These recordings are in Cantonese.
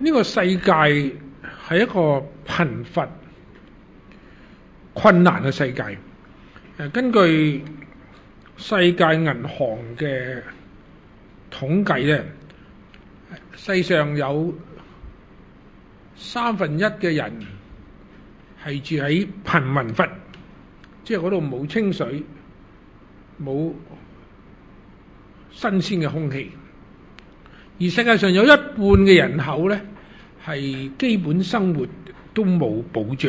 呢個世界係一個貧乏、困難嘅世界。根據世界銀行嘅統計咧，世上有1/3嘅人係住喺貧民窟，即係嗰度冇清水、冇新鮮嘅空氣。而世界上有一半嘅人口咧，係基本生活都冇保障。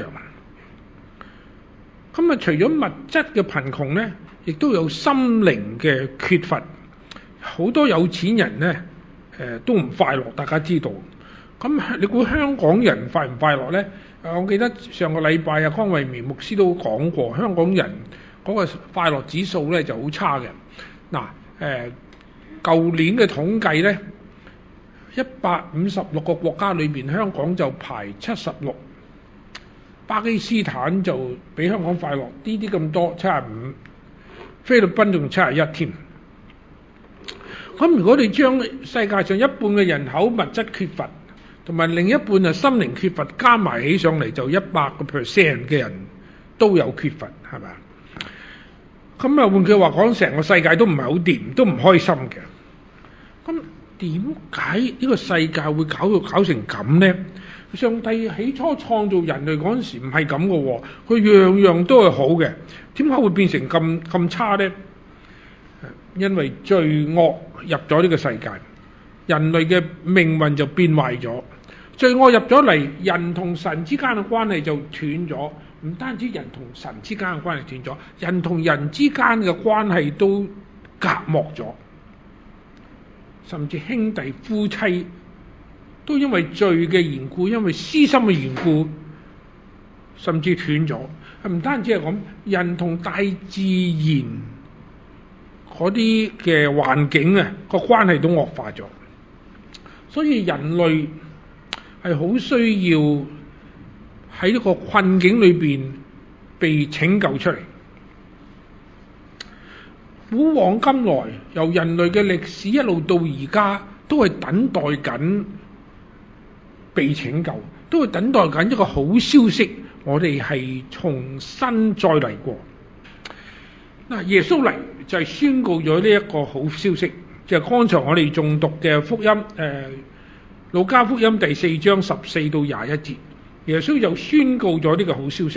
咁啊，除咗物質嘅貧窮咧，亦都有心靈嘅缺乏。好多有錢人咧，都唔快樂，大家知道。咁你估香港人快唔快樂咧？我記得上個禮拜江惠綿牧師都講過，香港人嗰個快樂指數咧就好差嘅。嗱，舊年嘅統計咧，156個國家裏邊，香港就排76，巴基斯坦就比香港快樂啲咁多，75，菲律賓仲71添。咁如果你將世界上一半嘅人口物質缺乏，同埋另一半係心靈缺乏，加埋起上嚟就100% 嘅人都有缺乏，係咪？咁啊，換句話講，成個世界都唔係好掂，都唔開心嘅。咁點解呢個世界會搞成咁呢？上帝起初創造人類嗰陣時唔係咁嘅喎，佢樣樣都係好嘅，點解會變成咁差呢？因為罪惡入咗呢個世界，人類嘅命運就變壞咗。罪惡入咗嚟，人同神之間嘅關係就斷咗。唔單止人同神之間嘅關係斷咗，人同人之間嘅關係都隔膜咗，甚至兄弟夫妻都因為罪嘅緣故，因為私心嘅緣故，甚至斷咗。唔單止係咁，人同大自然嗰啲嘅環境啊，個關係都惡化咗。所以人類係好需要喺呢個困境裏邊被拯救出嚟。古往今來，由人類嘅歷史一路到而家，都係等待緊被拯救，都係等待緊一個好消息，我哋係重新再嚟過。嗱，耶穌嚟就係宣告咗呢一個好消息，就係剛才我哋仲讀嘅福音，路加福音第4章14到21節，耶穌就宣告咗呢個好消息。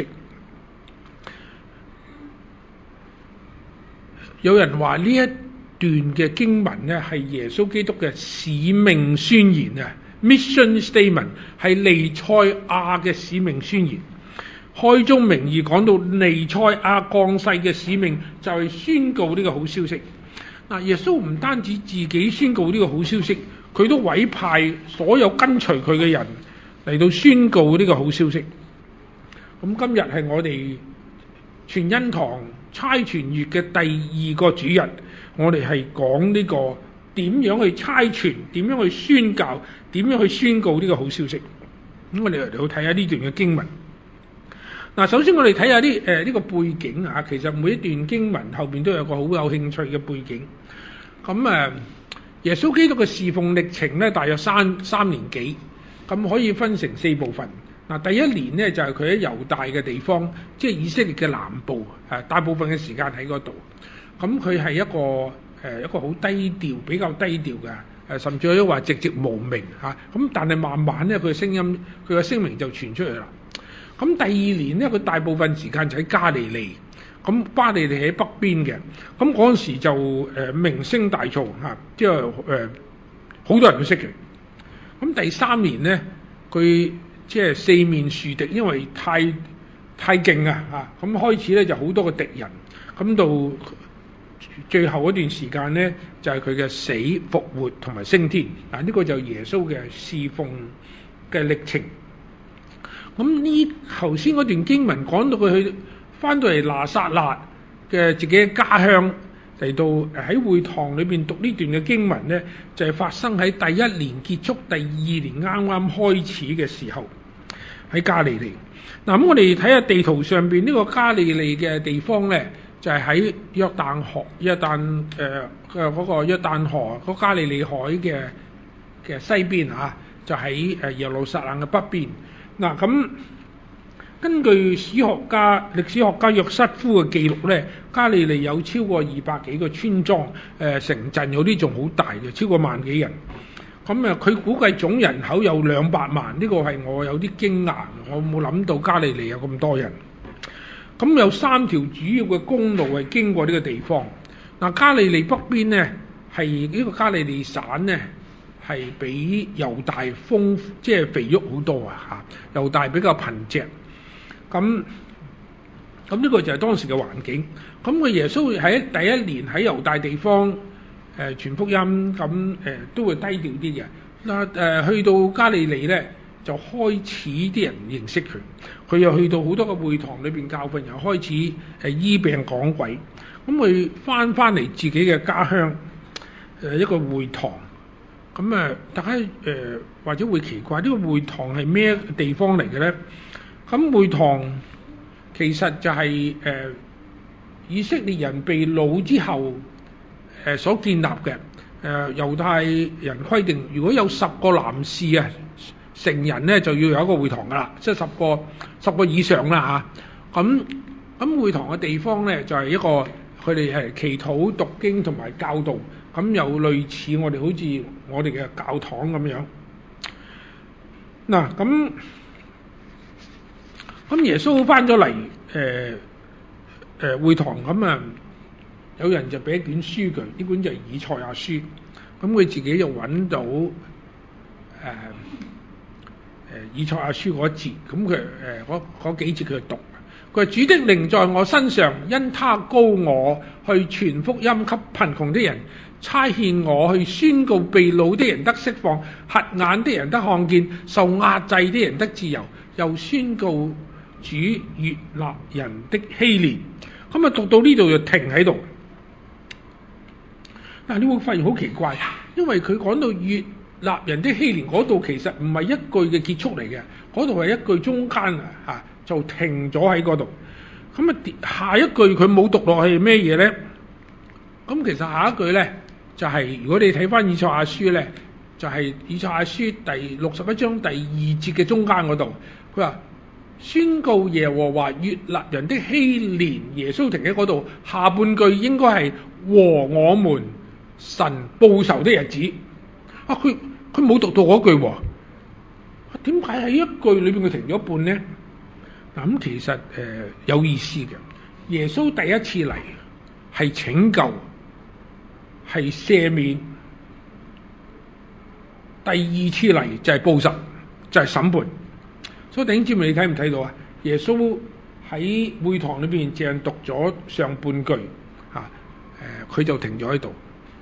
有人話呢一段嘅經文咧係耶穌基督嘅使命宣言啊 ，mission statement 係彌賽亞嘅使命宣言。開宗明義講到彌賽亞降世嘅使命就係宣告呢個好消息。嗱，耶穌唔單止自己宣告呢個好消息，佢都委派所有跟隨佢嘅人嚟到宣告呢個好消息。咁今日係我哋全恩堂差傳月嘅第2個主日，我哋係講呢個點樣去差傳，點樣去宣教，點樣去宣告呢個好消息。咁我哋嚟到睇下呢段嘅經文。嗱，首先我哋睇下呢個背景啊，其實每一段經文後邊都有個好有興趣嘅背景。咁耶穌基督嘅侍奉歷程咧，大約三年幾，咁可以分成4部分。嗱，第1年咧就係佢喺猶大嘅地方，即係以色列嘅南部，大部分嘅時間喺嗰度。咁佢係一個好低調，比較低調嘅，甚至可以話寂寂無名嚇。咁但係慢慢咧，佢嘅聲名就傳出去啦。咁第2年咧，佢大部分時間就喺加利利。咁加利利喺北邊嘅，咁嗰陣時就名聲大噪嚇，即係好多人都識嘅。咁第3年咧，佢即係4面樹敵，因為太勁啊嚇，咁開始咧就好多個敵人。咁到最後嗰段時間咧，就係佢嘅死復活同埋升天。嗱，呢個就係耶穌嘅侍奉嘅歷程。咁呢頭先嗰段經文講到佢去翻到嚟拿撒勒嘅自己嘅家鄉，嚟到喺會堂裏邊讀呢段嘅經文咧，就係發生喺第1年結束、第2年啱啱開始嘅時候，喺加利利。嗱，咁我哋睇下地圖上邊呢個加利利嘅地方咧，就係喺約旦河嗰個約旦河嗰加利利海嘅西邊啊， 就喺耶路撒冷嘅北邊。嗱咁根據歷史學家約瑟夫嘅記錄咧，加利利有超過200幾個村莊，城鎮有啲仲好大嘅，超過萬幾人。咁佢估計總人口有200萬，呢個係我有啲驚訝，我冇諗到加利利有咁多人。咁有3條主要嘅公路係經過呢個地方。嗱，加利利北邊呢，係呢個加利利省呢，係比猶大即係肥沃好多啊！嚇，猶大比較貧瘠。咁呢個就係當時嘅環境。咁個耶穌喺第一年喺猶大地方傳福音，咁都會低調啲嘅。嗱去到加利利咧，就開始啲人認識佢。佢又去到好多個會堂裏邊教訓，又開始醫病講鬼。咁佢翻嚟自己嘅家鄉一個會堂。咁大家或者會奇怪呢個會堂係咩地方嚟嘅咧？咁會堂其實就係以色列人被擄之後所建立嘅。猶太人規定，如果有10個男士成人咧，就要有一個會堂噶啦，即係10個以上啦嚇。咁會堂嘅地方咧，就係一個佢哋係祈禱、讀經同埋教導。咁有類似好似我哋嘅教堂咁樣。嗱咁耶穌翻咗嚟會堂，咁有人就俾一卷書佢，呢本就係以賽亞書。咁佢自己就揾到以賽亞書嗰節，咁佢嗰幾節佢就讀。佢話：主的靈在我身上，因他膏我去傳福音給貧窮的人，差遣我去宣告被擄的人得釋放，瞎眼的人得看見，受壓制的人得自由，又宣告主悅納人的禧年。咁讀到呢度就停喺度。但係你會發現好奇怪，因為佢講到悅納人的禧年嗰度，其實唔係一句嘅結束嚟嘅，嗰度係一句中間就停咗喺嗰度。咁下一句佢冇讀落去係咩嘢咧？咁其實下一句咧就係如果你睇翻以賽亞書咧，就係以賽亞書第61章第2節嘅中間嗰度，佢話宣告耶和華悅納人的禧年。耶穌停喺嗰度，下半句應該係和我們神報仇的日子。佢冇讀到嗰句喎。點解喺一句裏邊佢停咗一半咧？咁其實有意思嘅。耶穌第一次嚟係拯救，係赦免；第二次嚟就係報仇，就係審判。所以弟兄姊妹，你睇唔睇到啊？耶穌喺會堂裏邊淨係讀咗上半句佢就停咗喺度，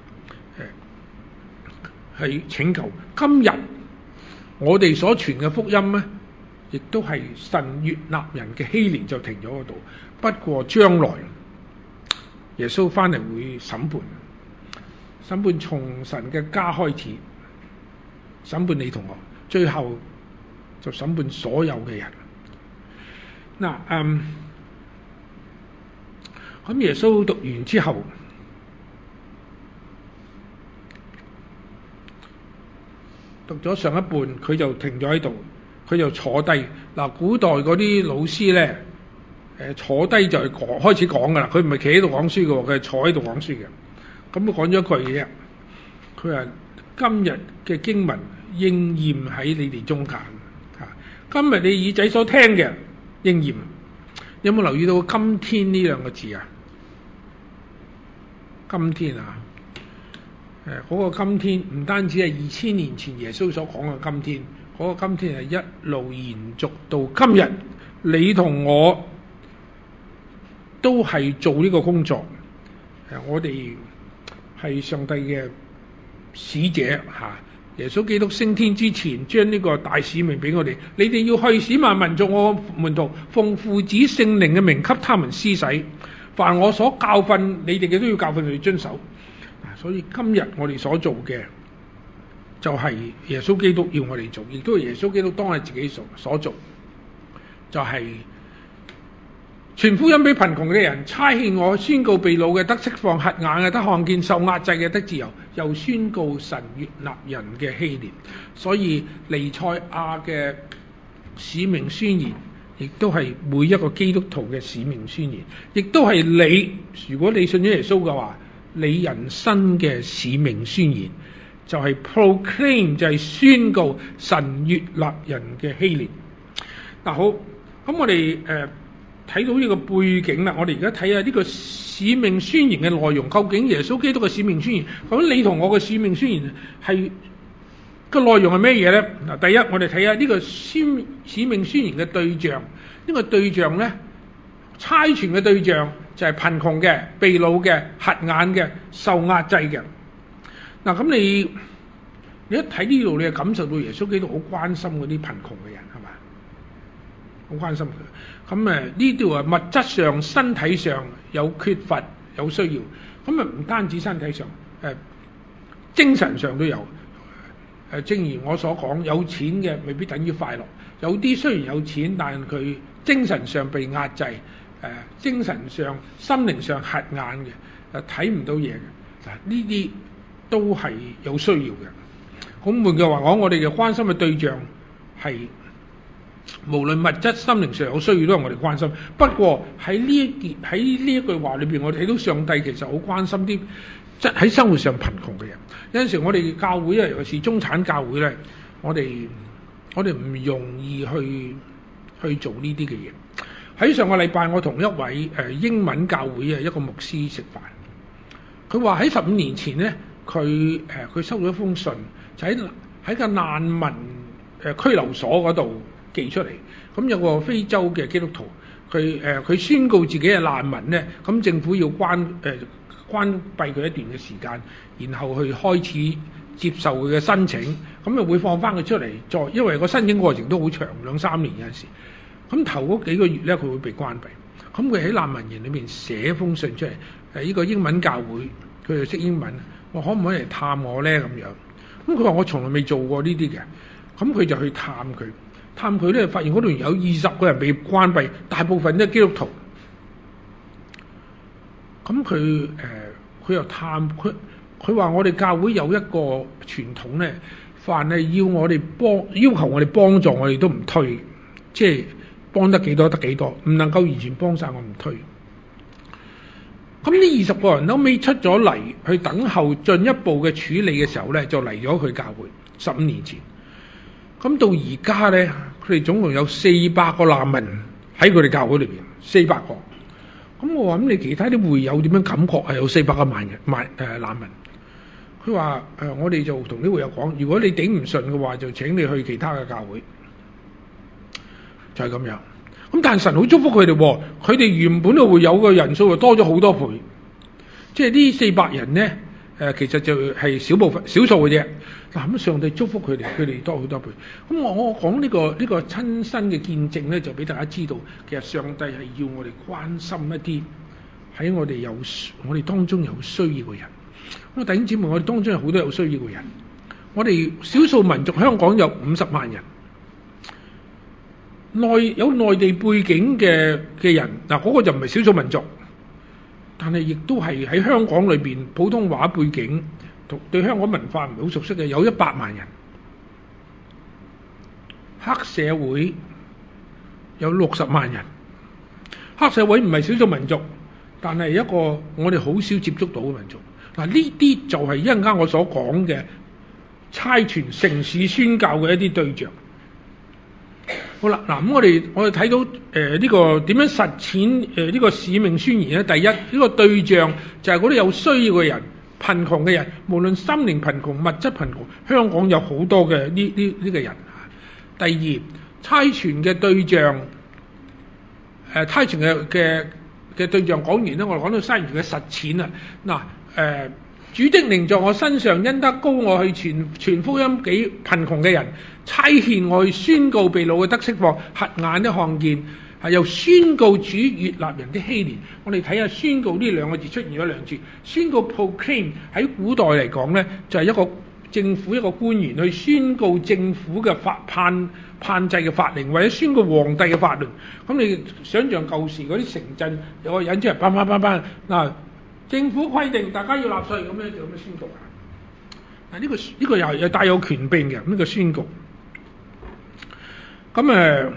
係拯救。今日我哋所傳嘅福音咧，亦都係神悅納人嘅禧年就停咗嗰度。不過將來耶穌翻嚟會審判從神嘅家開始，審判你同我，最後就審判所有嘅人。咁耶穌讀完之後，讀咗上一半，佢就停咗喺度，佢就坐低。古代嗰啲老師咧，坐低就係開始講噶啦，佢唔係企喺度講書嘅，佢係坐喺度講書嘅。咁佢講咗一句嘢，佢話今日嘅經文應驗喺你哋中間。今日你耳仔所聽嘅應驗，有冇留意到今天呢兩個字啊？今天嗰個今天唔單止係2000年前耶穌所講嘅今天，嗰個今天係一路延續到今日，你同我都係做呢個工作。我哋係上帝嘅使者耶穌基督升天之前，將呢個大使命俾我哋。你哋要去使萬民做我門徒，奉父子聖靈嘅名給他們施洗。凡我所教訓你哋嘅，都要教訓佢哋遵守。所以今日我哋所做嘅，就係耶穌基督要我哋做，亦都係耶穌基督當日自己所做，就係傳福音俾貧窮嘅人，差遣我宣告被擄嘅得釋放，瞎眼嘅得看見，受壓制嘅得自由， 又宣告神悅納人嘅禧年。所以彌賽亞嘅使命宣言，亦都係每一個基督徒嘅使命宣言，亦都係你，如果你信咗耶穌嘅話，你人生嘅使命宣言就係 proclaim， 就係宣告神悅納人嘅禧年。嗱好，咁我哋睇到呢個背景啦，我哋而家睇下呢個使命宣言嘅內容，究竟耶穌基督嘅使命宣言，咁你同我嘅使命宣言係個內容係咩嘢咧？嗱，第一我哋睇下呢個使命宣言嘅對象，呢個對象咧，差傳嘅對象就係貧窮嘅、被擄嘅、瞎眼嘅、受壓制嘅。嗱，咁你一睇呢度，你就感受到耶穌基督好關心嗰啲貧窮嘅人，係嘛？好關心佢。咁呢度啊，物質上、身體上有缺乏、有需要。咁唔單止身體上，精神上都有。正如我所講，有錢嘅未必等於快樂。有啲雖然有錢，但係佢精神上被壓制，精神上、心靈上瞎眼嘅，睇唔到嘢嘅。呢啲都係有需要嘅。咁換句話講，我哋嘅關心嘅對象係無論物質、心靈上有需要都係我哋關心。不過喺呢一句話裏邊，我哋睇到上帝其實好關心啲即喺生活上貧窮嘅人。有陣時我哋教會咧，尤其是中產教會咧，我哋唔容易去做呢啲嘅嘢。喺上個禮拜，我同一位英文教會一個牧師食飯，佢話喺15年前咧，佢收到一封信，就喺個難民拘留所嗰度寄出嚟。咁有個非洲嘅基督徒，佢宣告自己係難民咧，咁政府要關閉佢一段嘅時間，然後去開始接受佢嘅申請，咁就會放翻佢出嚟。因為個申請過程都好長，2-3年有陣時。咁頭嗰幾個月咧，佢會被關閉。咁佢喺難民營裏面寫封信出嚟，呢個英文教會，佢就識英文，我可唔可以嚟探我咧？咁樣，咁佢話我從來未做過呢啲嘅。咁佢就去探佢咧，發現嗰度有20個人被關閉，大部分都係基督徒。咁佢又探佢話我哋教會有一個傳統咧，凡係要求我哋幫助，我哋都唔推，即係幫得幾多得幾多，唔能夠完全幫晒，我唔推。咁呢20個人都未出咗嚟去等候進一步嘅處理嘅時候咧，就嚟咗佢教會15年前。咁到而家咧，佢哋總共有400個難民喺佢哋教會裏邊，400個。咁我話咁你其他啲會友點樣感覺係有400個難民？佢話我哋就同啲會友講，如果你頂唔順嘅話，就請你去其他嘅教會，就係咁樣。咁但係神好祝福佢哋，佢哋原本嘅會友嘅人數就多咗好多倍，即係呢400人咧，其實就係少數嘅啫。嗱，咁上帝祝福佢哋多好多倍。咁我講呢個親身嘅見證咧，就俾大家知道，其實上帝係要我哋關心一啲喺我哋當中有需要嘅人。咁弟兄姊妹，我哋當中有好多有需要嘅人。我哋少數民族香港有50萬人，有內地背景嘅人，嗱，嗰個就唔係少數民族，但係亦都係喺香港裏邊普通話背景，對香港文化唔係好熟悉嘅，有100萬人。黑社會有60萬人，黑社會唔係少數民族，但係一個我哋好少接觸到嘅民族。嗱，呢啲就係一陣間我所講嘅差傳城市宣教嘅一啲對象。好啦，嗱，咁我哋睇到呢個點樣實踐呢個使命宣言咧？第一，呢個對象就係嗰啲有需要嘅人、貧窮嘅人，無論心靈貧窮、物質貧窮，香港有好多嘅呢個人。第二，差傳嘅對象，差傳嘅對象講完咧，我哋講到差傳嘅實踐啦。嗱，主的靈在我身上，因得膏我去傳福音給貧窮嘅人，差遣我去宣告被擄嘅得釋放，瞎眼的看見，又宣告主悅納人的禧年。我哋睇下宣告呢兩個字出現咗兩次。宣告 proclaim 喺古代嚟講咧，就係一個政府一個官員去宣告政府嘅判制嘅法令，或者宣告皇帝嘅法律。咁你想象舊時嗰啲城鎮有個人出嚟，嗱，政府規定大家要納稅，咁樣就咁樣宣告。 呢個又帶有權柄嘅呢個宣告。咁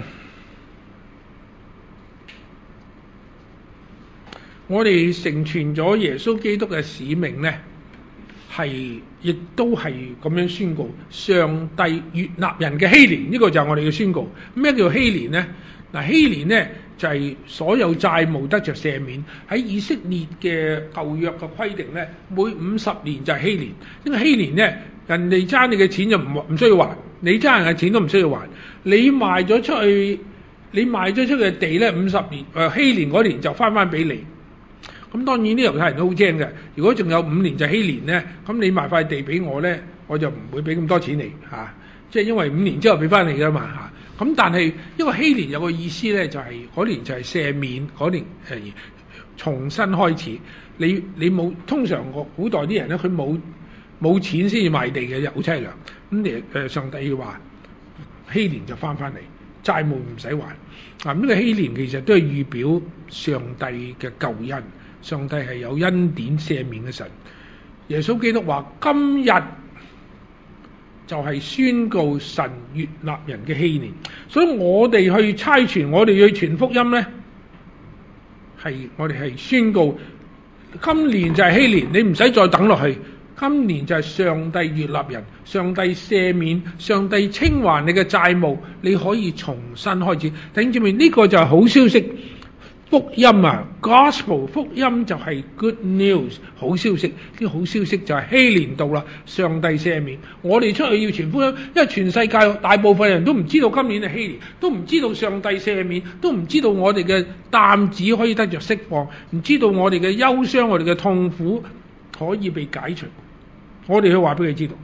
我哋成全咗耶穌基督嘅使命咧，亦都係咁樣宣告，上帝悅納人嘅禧年，呢個就係我哋嘅宣告。咩叫禧年咧？嗱，禧年咧就係所有債務得着赦免。喺以色列嘅舊約嘅規定咧，每50年就係禧年。呢個禧年咧，人哋爭你嘅錢就唔需要還，你爭人嘅錢都唔需要還。你賣咗出去嘅地咧，50年禧年嗰年就翻俾你。咁當然啲猶太人都好精嘅，如果仲有5年就禧年咧，咁你賣塊地俾我咧，我就唔會俾咁多錢你嚇，即係因為5年之後俾翻你噶嘛嚇。咁但係因為禧年有個意思咧，就係嗰年就係赦免，嗰年重新開始。你冇，通常古代啲人咧，佢冇錢先至賣地嘅，好凄涼。咁上帝話禧年就翻嚟，債務唔使還。呢個禧年其實都係預表上帝嘅救恩。上帝係有恩典赦免嘅神。耶穌基督話：今日就係宣告神悅納人嘅禧年。所以我哋去差傳，我哋去傳福音咧，我哋係宣告今年就係禧年，你唔使再等落去。今年就係上帝悅納人，上帝赦免，上帝清還你嘅債務，你可以重新開始。弟兄姊妹，呢個就係好消息。福音啊 ，Gospel 福音就係 Good News 好消息。呢個好消息就係禧年到啦，上帝赦免。我哋出去要傳福音，因為全世界大部分人都唔知道今年係禧年，都唔知道上帝赦免，都唔知道我哋嘅擔子可以得着釋放，唔知道我哋嘅憂傷、我哋嘅痛苦可以被解除。我哋去話俾佢知道。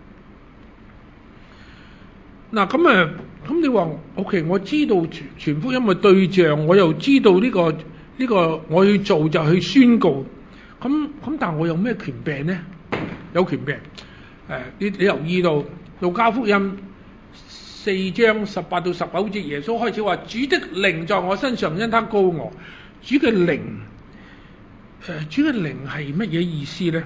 嗱咁你話 OK， 我知道傳福音嘅對象，我又知道呢個我去做就去宣告。咁但我有咩權柄呢？有權柄。你留意到路加福音4章18到19節，耶穌開始話：主的靈在我身上，因他膏我。主嘅靈係乜嘢意思呢？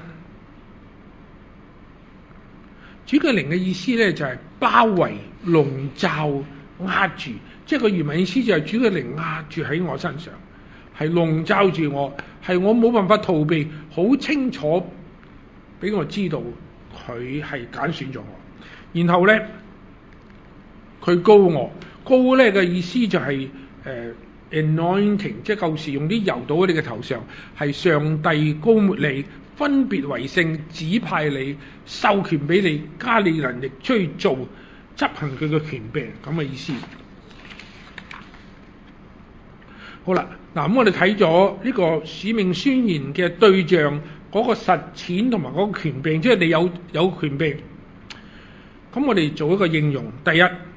主嘅靈嘅意思咧就係包圍、籠罩、壓住，即係個原文意思就係主嘅靈壓住喺我身上，係籠罩住我，係我冇辦法逃避，好清楚俾我知道佢係揀選咗我。然後咧佢膏我，膏咧嘅意思就係anointing， 即係舊時用啲油倒喺你嘅頭上，係上帝膏抹你，分別為聖，指派你，授權俾你，加你能力出去做，執行佢嘅權柄，咁嘅意思。好啦，嗱咁我哋睇咗呢個使命宣言嘅對象，嗰個實踐同埋嗰個權柄，即係你有權柄。咁我哋做一個應用。第一，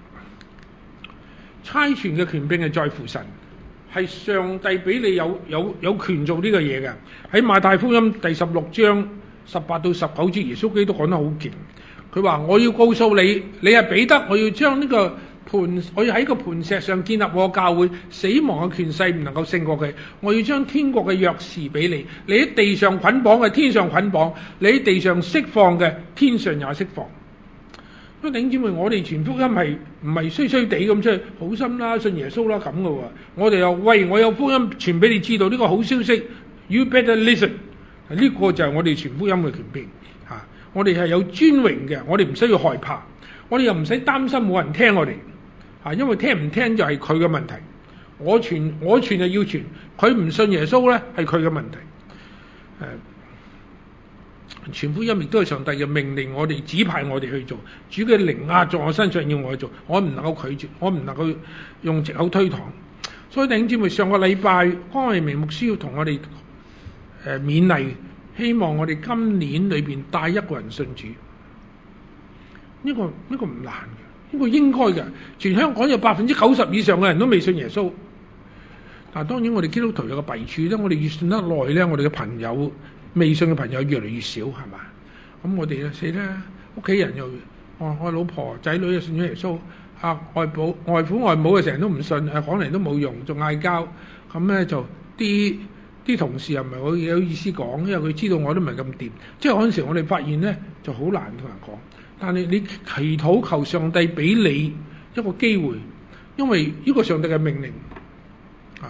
差傳嘅權柄係在乎神。係上帝俾你有權做呢個嘢嘅。喺馬太福音第16章18到19節，耶穌基督講得好勁。佢話：我要告訴你，你係彼得，我要將呢個我要喺個磐石上建立我教會，死亡嘅權勢唔能夠勝過佢。我要將天國嘅鑰匙俾你，你喺地上捆綁嘅，天上捆綁；你喺地上釋放嘅，天上也釋放。咁弟兄姊妹，我哋傳福音係唔係衰衰地咁出去，好心啦，信耶穌啦咁嘅喎。我哋又我有福音傳俾你知道呢個好消息 ，You better listen。呢個就係我哋傳福音嘅權柄嚇。我哋係有尊榮嘅，我哋唔需要害怕，我哋又唔使擔心冇人聽我哋嚇，因為聽唔聽就係佢嘅問題。我傳就要傳，佢唔信耶穌咧係佢嘅問題。傳福音亦都係上帝嘅命令，我哋指派我哋去做。主嘅靈壓在我身上，要我去做，我唔能夠拒絕，我唔能夠用藉口推搪。所以弟兄姊妹，上個禮拜江惠明牧師要同我哋勉勵，希望我哋今年裏邊帶一個人信主。呢個唔難嘅，呢個應該嘅。全香港有90%以上嘅人都未信耶穌。但當然我哋基督徒有個弊處咧，我哋越信得耐咧，我哋嘅朋友未信嘅朋友越嚟越少，係嘛？咁我哋死啦，屋企人又我老婆仔女又信咗耶穌，外父外母啊成日都唔信，講嚟都冇用，仲嗌交，咁咧就啲啲同事又唔係好有意思講，因為佢知道我都唔係咁掂。即係嗰陣時我哋發現咧就好難同人講，但係你祈禱求上帝俾你一個機會，因為呢個上帝嘅命令啊。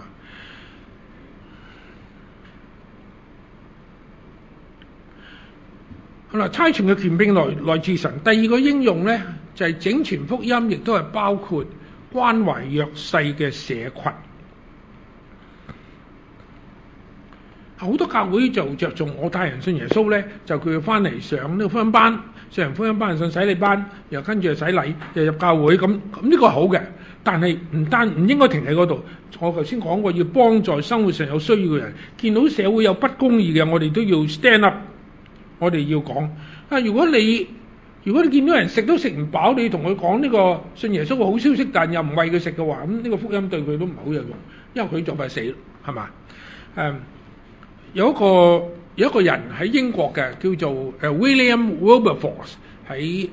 好啦，差傳嘅權柄來自神。第二個應用咧就係整傳福音，亦都係包括關懷弱勢嘅社群。好多教會就着重我帶人信耶穌咧，就叫佢翻嚟上呢個福音班，上完福音班上洗禮班，又跟住就洗禮，又入教會咁呢個係好嘅。但係唔應該停喺嗰度。我頭先講過，要幫助生活上有需要嘅人，見到社會有不公義嘅，我哋都要 stand up。我哋要講啊！如果你見到人食都食唔飽，你同佢講呢個信耶穌嘅好消息，但又唔餵佢食嘅話，咁呢個福音對佢都唔係好有用，因為佢就快死咯，係嘛？有一個人喺英國嘅叫做William Wilberforce， 喺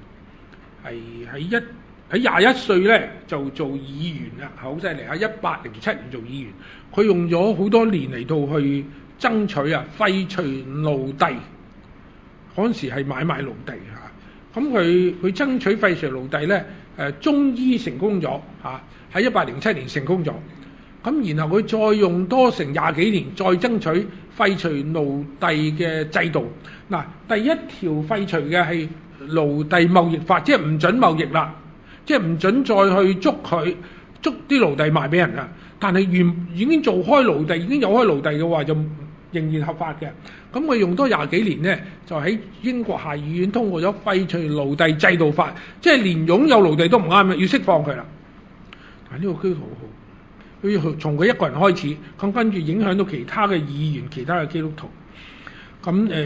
21歲咧就做議員啦，好犀利啊！1807年做議員，佢用咗好多年嚟到去爭取廢除奴隸。嗰陣時係買賣奴隸嚇，咁佢爭取廢除奴隸咧，終於成功咗嚇，喺1807年成功咗。咁然後佢再用多成20幾年，再爭取廢除奴隸嘅制度。嗱，第一條廢除嘅係奴隸貿易法，即係唔準貿易啦，即係唔準再去捉啲奴隸賣俾人啦。但係已經做開奴隸，已經有開奴隸嘅話，就仍然合法嘅。咁佢用多20幾年咧，就喺英國下議院通過咗廢除奴隸制度法，即係連擁有奴隸都唔啱嘅，要釋放佢啦。但係呢個基督徒好好，佢要從佢一個人開始，咁跟住影響到其他嘅議員、其他嘅基督徒。咁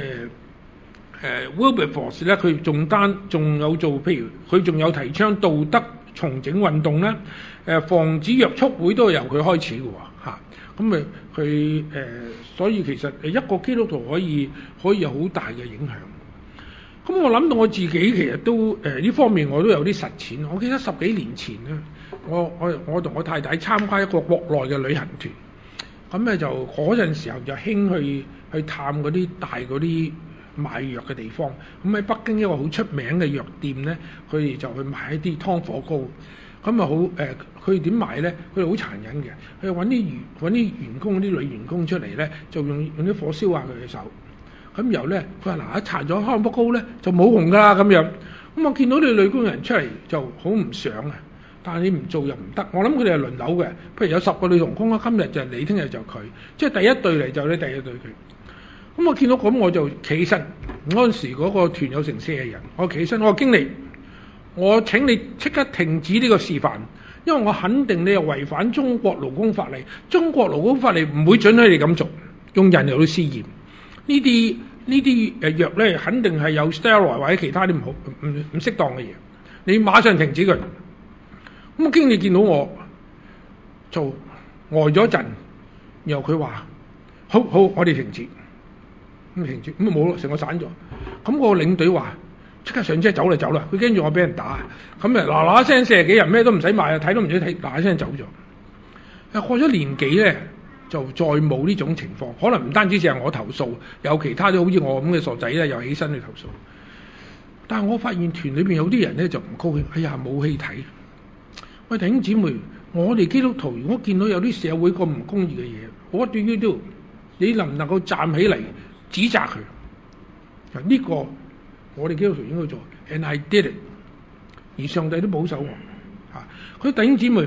Wilberforce 咧，佢仲有做，譬如佢仲有提倡道德重整運動啦，防止約束會都係由佢開始嘅喎嚇。咁佢所以其實一個基督徒可以有好大嘅影響。咁我諗到我自己其實都呢方面我都有啲實踐。我記得10幾年前咧，我同我太太參加一個國內嘅旅行團，咁咧就嗰陣時候就興去探嗰啲大嗰啲賣藥嘅地方。咁喺北京一個好出名嘅藥店咧，佢哋就去賣一啲湯火膏。咁啊好佢哋點賣咧？佢哋好殘忍嘅，佢揾啲員工，啲女員工出嚟咧，就用啲火燒下佢嘅手。咁然後咧，佢話嗱，一搽咗湯火膏咧就冇紅㗎啦咁樣。咁我見到啲女工人出嚟就好唔想啊，但係你唔做又唔得。我諗佢哋係輪流嘅，譬如有10個女同工啦，今日就你，聽日就佢，即係第一隊嚟就你，第二隊佢。咁我見到咁我就企起身，嗰陣時嗰個團有成40人，我企起身，我話經理，我請你即刻停止呢個示範，因為我肯定你係違反中國勞工法例，中國勞工法例唔會准許你咁做，用人嚟到試驗呢啲藥咧，肯定係有 steroid 或者其他啲唔適當嘅嘢，你馬上停止佢。咁經理見到我就呆咗陣，然後佢話好，我哋停止，咁停止，咁冇咯，成個散咗。咁個領隊話即刻上車走啦，佢驚住我俾人打，咁嗱聲40幾人咩都唔使買啊，睇都唔使睇，嗱聲走咗。過咗年幾咧，就再冇呢種情況，可能唔單止淨係我投訴，有其他啲好似我咁嘅傻仔咧，又起身去投訴。但係我發現團裏邊有啲人咧就唔高興，哎呀冇戲睇。喂，弟兄姊妹，我哋基督徒如果見到有啲社會咁唔公義嘅嘢，what do you do？你能唔能夠站起嚟指責佢？呢個我哋基督徒應該做 ，and I did it。而上帝都保守我嚇。佢弟兄姊妹，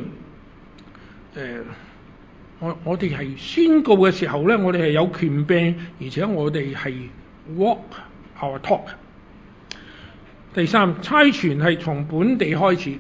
我哋係宣告嘅時候咧，我哋係有權柄，而且我哋係 walk our talk。第三，差傳係從本地開始。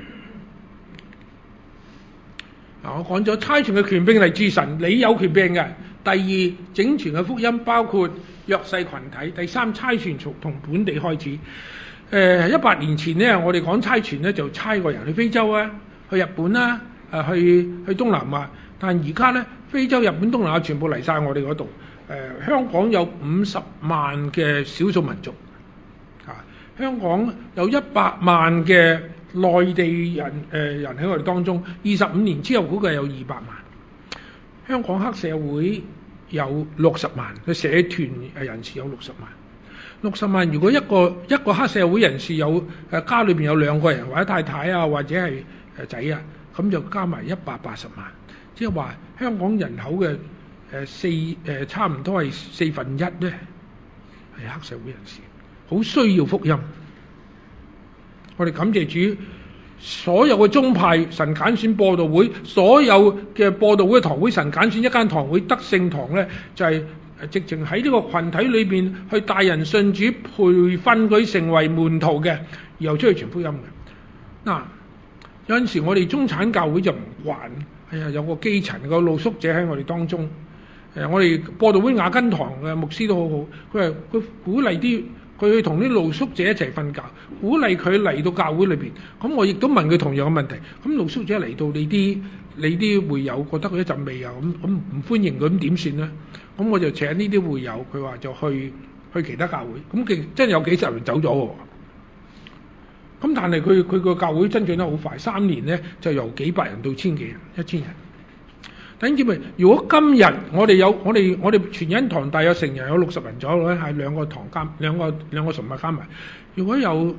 我講咗差傳嘅權柄嚟自神，你有權柄嘅。第二，整傳嘅福音包括弱勢群體。第三，差傳從本地開始。100年前咧，我哋講差傳咧就差個人去非洲啊，去日本啦，去東南亞。但而家咧，非洲、日本、東南亞全部嚟晒我哋嗰度。香港有50萬嘅少數民族，香港有100萬嘅內地人人喺我哋當中，25年之後估計有200萬。香港黑社會有60萬，佢社團人士有60萬。60萬，如果一個黑社會人士有家裏邊有2個人或者太太啊，或者係仔啊，咁就加埋180萬，即係話香港人口嘅差唔多係1/4咧係黑社會人士，好需要福音。我哋感謝主，所有嘅宗派神揀選播道會，所有嘅播道會堂會神揀選一間堂會德聖堂咧，就係直情喺呢個群體裏邊去帶人信主，培訓佢成為門徒嘅，然後出去傳福音嘅。嗱，有陣時我哋中產教會就唔慣，有個基層個露宿者喺我哋當中。我哋播道會雅根堂嘅牧師都好好，佢鼓勵佢去同啲露宿者一齊瞓覺，鼓勵佢嚟到教會裏邊。咁我亦都問佢同樣嘅問題。咁露宿者嚟到你啲會友覺得佢一陣味啊，咁唔歡迎佢，咁點算呢？咁我就請呢啲會友，佢話就去其他教會。咁真係有幾十人走咗喎。咁但係佢個教會增長得好快，3年呢就由幾百人到1000幾人，1000人。弟兄姊妹，如果今日我哋全恩堂大約成人有60人左右咧，係2個堂監兩個崇拜加埋，如果有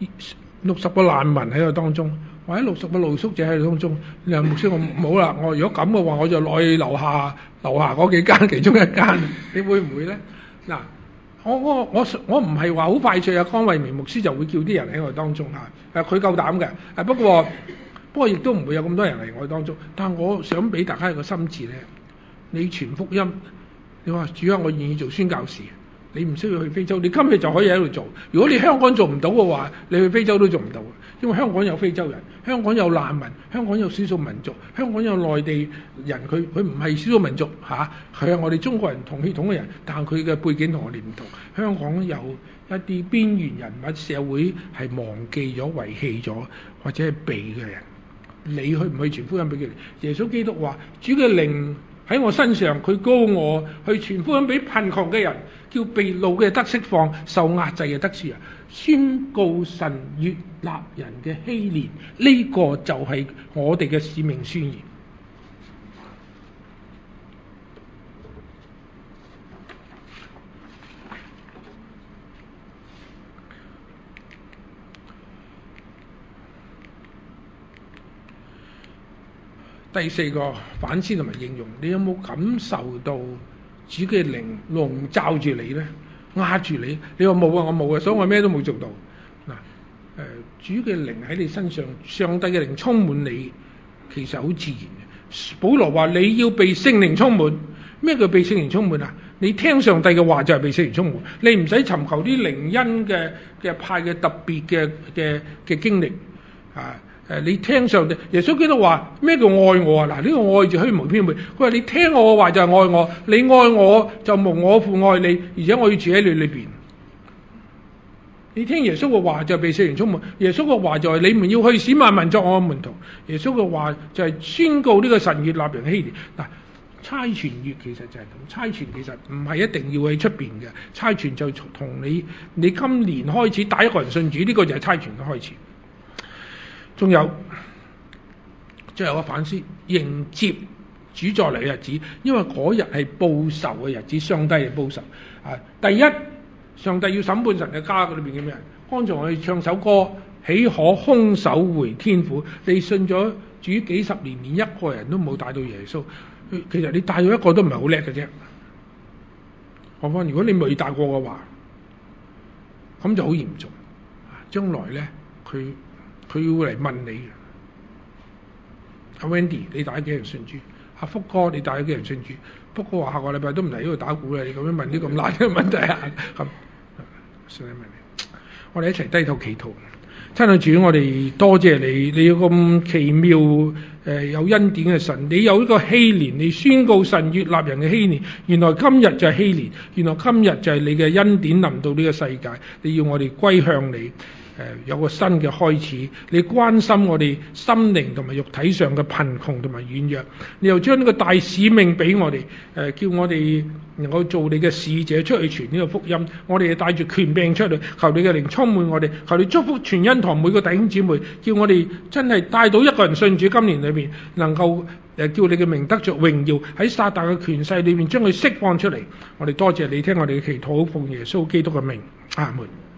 60個難民喺度當中，或者60個露宿者喺度當中，你話牧師我冇啦，我如果咁嘅話，我就落去樓下嗰幾間其中一間，你會唔會咧？嗱，我唔係話好快脆啊，江惠明牧師就會叫啲人喺我哋當中嚇，佢夠膽嘅，不過亦都唔會有咁多人嚟我哋當中。但係我想俾大家一個心志咧，你傳福音，你話主啊，我願意做宣教士，你唔需要去非洲，你今日就可以喺度做。如果你香港做唔到嘅話，你去非洲都做唔到，因為香港有非洲人，香港有難民，香港有少數民族，香港有內地人，佢唔係少數民族嚇，佢係我哋中國人同血統嘅人，但係佢嘅背景同我哋唔同。香港有一啲邊緣人物，社會係忘記咗、遺棄咗或者係避嘅人。你去唔去傳福音俾佢哋？耶穌基督話：主嘅靈喺我身上，佢膏我去傳福音俾貧窮嘅人，叫被擄嘅得釋放，受壓制嘅得自由，宣告神悅納人嘅禧年。呢個就係我哋嘅使命宣言。第4個反思同埋應用，你有冇感受到主嘅靈籠罩住你呢？壓住你？你話冇啊，我冇啊，所以我咩都冇做到。嗱，主嘅靈喺你身上，上帝嘅靈充滿你，其實好自然嘅。保羅話你要被聖靈充滿，咩叫被聖靈充滿啊？你聽上帝嘅話就係被聖靈充滿，你唔使尋求啲靈恩嘅派嘅特別嘅經歷啊。你聽上帝，耶穌基督話咩叫愛我啊？嗱，呢個愛字虛無縹緲。佢話你聽我嘅話就係愛我，你愛我就蒙我父愛你，而且我要住喺你裏邊。你聽耶穌嘅話就被聖靈充滿，耶穌嘅話就係你們要去使萬民作我嘅門徒。耶穌嘅話就係宣告呢個神悅納人嘅禧年。嗱，差傳月其實就係咁，差傳其實唔係一定要喺出邊嘅，差傳就同你今年開始帶一個人信主，呢個就係差傳嘅開始。仲有最後個反思，迎接主再嚟嘅日子，因為嗰日係報仇嘅日子，上帝係報仇啊！第一，上帝要審判神嘅家裏邊嘅咩人？剛才我哋唱首歌，豈可空手回天府？你信咗主幾十年，連一個人都冇帶到耶穌，其實你帶到一個都唔係好叻嘅啫。何況如果你未帶過嘅話，咁就好嚴重。將來咧，佢要嚟問你，阿 Wendy 你帶咗幾人信主？阿福哥你帶咗幾人信主？福哥話下個禮拜都唔嚟呢度打鼓啦，你咁樣問啲咁難嘅問題啊？咁，想問你，我哋一齊低頭祈禱。親愛主，我哋多謝你，你有咁奇妙有恩典嘅神，你有呢個禧年，你宣告神悅納人嘅禧年。原來今日就係禧年，原來今日就係你嘅恩典臨到呢個世界，你要我哋歸向你。有個新嘅開始，你關心我哋心靈同埋肉體上嘅貧窮同埋軟弱，你又將呢個大使命俾我哋，叫我哋能夠做你嘅使者出去傳呢個福音，我哋帶住權柄出去，求你嘅靈充滿我哋，求你祝福全恩堂每個弟兄姊妹，叫我哋真係帶到一個人信主，今年裏面能夠叫你嘅名得着榮耀，喺撒旦嘅權勢裏面將佢釋放出嚟。我哋多謝你聽我哋嘅祈禱，奉耶穌基督嘅名，阿門。